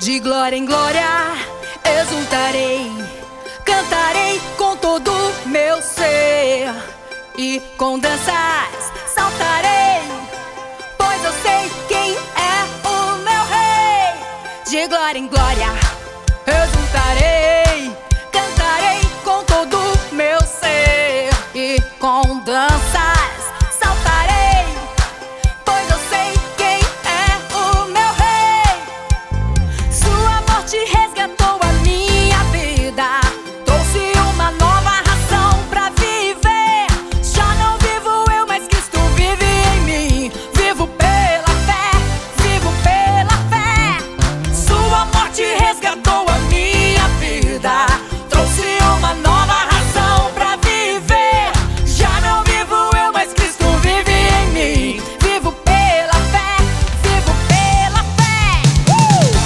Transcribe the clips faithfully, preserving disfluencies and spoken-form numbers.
De glória em glória exultarei, cantarei com todo meu ser, e com danças saltarei, pois eu sei quem é o meu rei. De glória em glória exultarei, cantarei com todo meu ser, e com danças saltarei, pois eu sei quem é o meu rei. Sua morte resgatou a minha vida, trouxe uma nova razão pra viver. Já não vivo eu, mas Cristo vive em mim. Vivo pela fé, vivo pela fé. Sua morte resgatou a minha vida, trouxe uma nova razão pra viver. Já não vivo eu, mas Cristo vive em mim. Vivo pela fé, vivo pela fé. uh!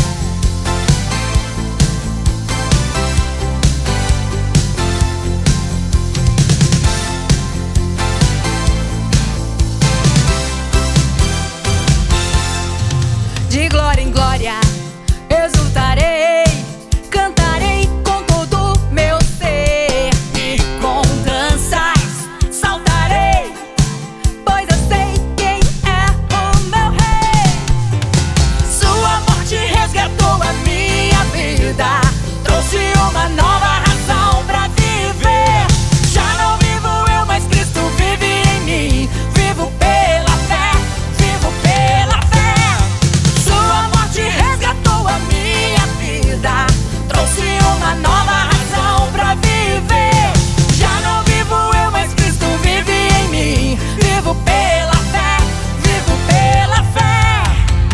De glória em glória exultarei, cantarei com todo meu ser, e com danças saltarei, pois eu sei quem é o meu rei. Sua morte resgatou a minha vida, trouxe uma nova razão pra viver. Já não vivo eu, mas Cristo vive em mim. Vivo pela fé, vivo pela fé. Sua morte resgatou a minha vida, trouxe uma nova razão pra viver. Já não vivo eu, mas Cristo vive em mim. Vivo pela fé, vivo pela fé.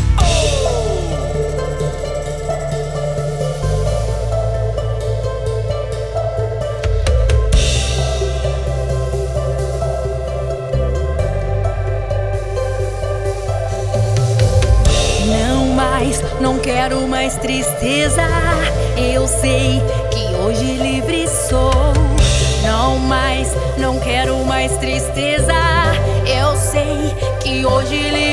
Não mais, não quero mais tristeza. Eu sei que hoje livre sou. Não mais, não quero mais tristeza. Eu sei que hoje livre